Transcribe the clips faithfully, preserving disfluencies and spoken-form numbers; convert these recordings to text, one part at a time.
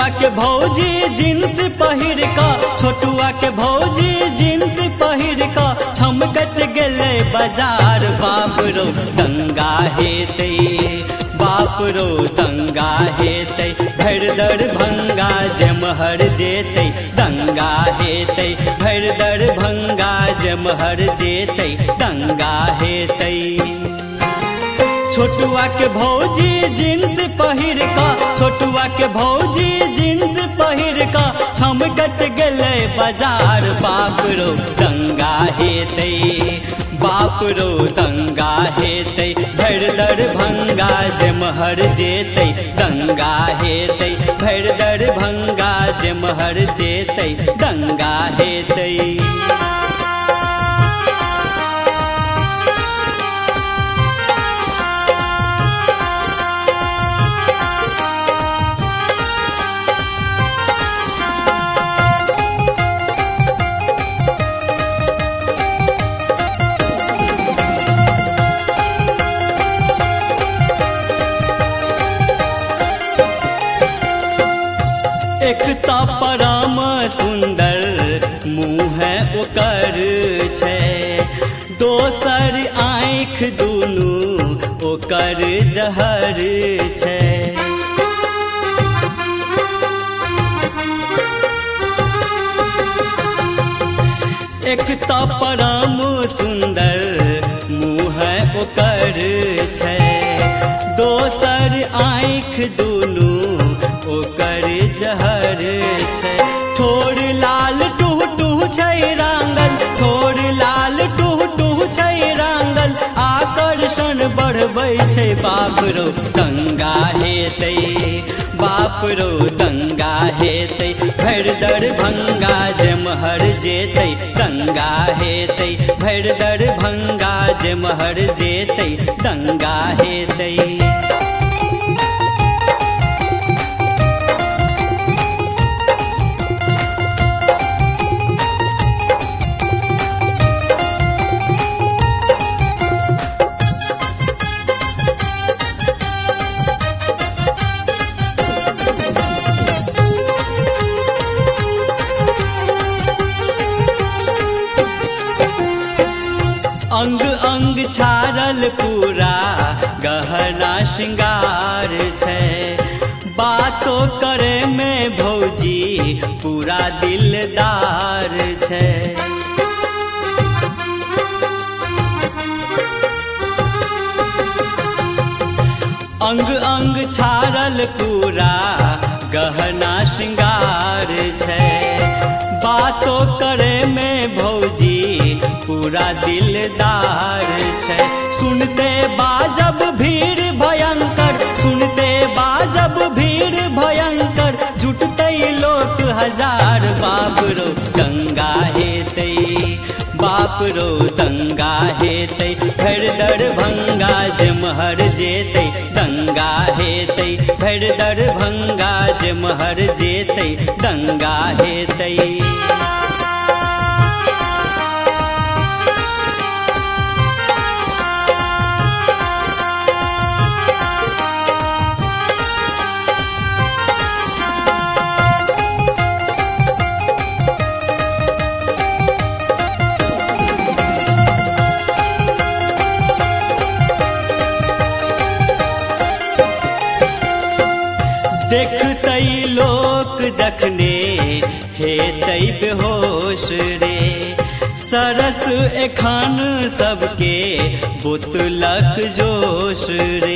छोटुआ के भौजी जींस पहिर का, छोटुआ के भौजी जींस पहिर का छमकत गेले बाजार। बाप रो दंगा हेते, बाप रो दंगा हेते, भर दरभंगा जमहर जेते दंगा हेते, भर दरभंगा जमहर जेते दंगा हेते। छोटुआ के भौजी जींस पहिर का, छोटुआ के भौजी जींस पहिर का छमकत गेले बाजार। बाप रो दंगा हेते, बाप रो दंगा हेते, भर दरभंगा जमहर जेते दंगा हेते, भर दरभंगा जमहर जेते दंगा हेते। एकता परम सुंदर मुँह ओकर छै, दोसर आँख दुनू ओकर जहर छै। एकता परम सुंदर मुँह ओकर छै, दोसर आँख दुनू ओकर जहर छै। ठोर लाल टूह टूह छै रांगल, ठोर लाल टूह टूह छै रांगल, आकर्षण बढ़बै छै। बाप रो दंगा हेते, बाप रो दंगा हेते, भर दरभंगा जमहर जेते दंगा हेते, भर दरभंगा जमहर जेते दंगा हेते। अंग अंग छारल पूरा गहना श्रृंगार छै, बातो करे में भौजी पूरा दिलदार छै। अंग अंग छारल पूरा गहना श्रृंगार छै, बातो करे में भौजी पूरा दिलदार छै। सुनते बाजब भीड़ भयंकर, सुनते बाजब भीड़ भयंकर, जुटते लोक हजार। बाप रो दंगा हेते, बाप रो दंगा हेते, भर दरभंगा जमहर जेते दंगा हेते, भर दरभंगा जमहर जेते दंगा हेते। देखते लोक जखने हेते बेहोश रे, सरस एखन सबके बोतलक जोश रे।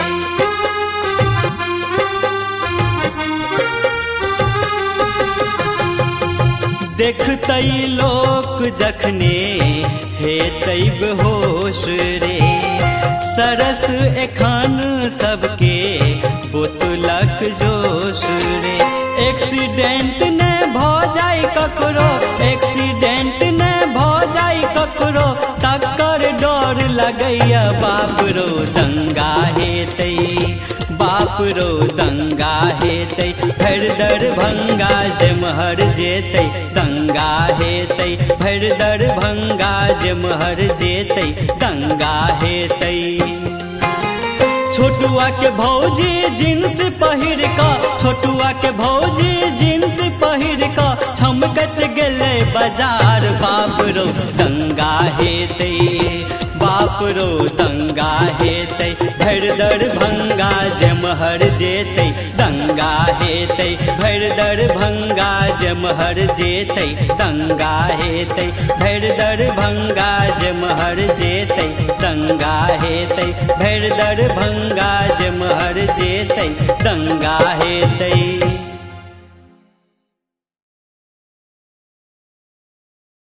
देखते लोक जखने हेते बेहोश रे, सरस एखन सबके बोतलक जोश रे। एक्सीडेंट ने भ जाय ककरो, एक्सीडेंट ने भ जाय ककरो, तकर डर लगैया। बाप रो दंगा हेते, बाप रो दंगा हेते, भर दरभंगा जमहर जेते दंगा हेते, भर दरभंगा जमहर जेते दंगा हेते। छोटुआ के भौजी जींस पहिर का छोटुआ के भौजी जींस पहिर का छमकत गेले बाजार बाप रो दंगा हेते बाप रो दंगा हेते भर दरभंगा जमहर जेते दंगा हेते भर दरभंगा जमहर जेते दंगा हेते भर दरभंगा जमहर जेते दंगा हेते भर दरभंगा जमहर जेते दंगा हेते।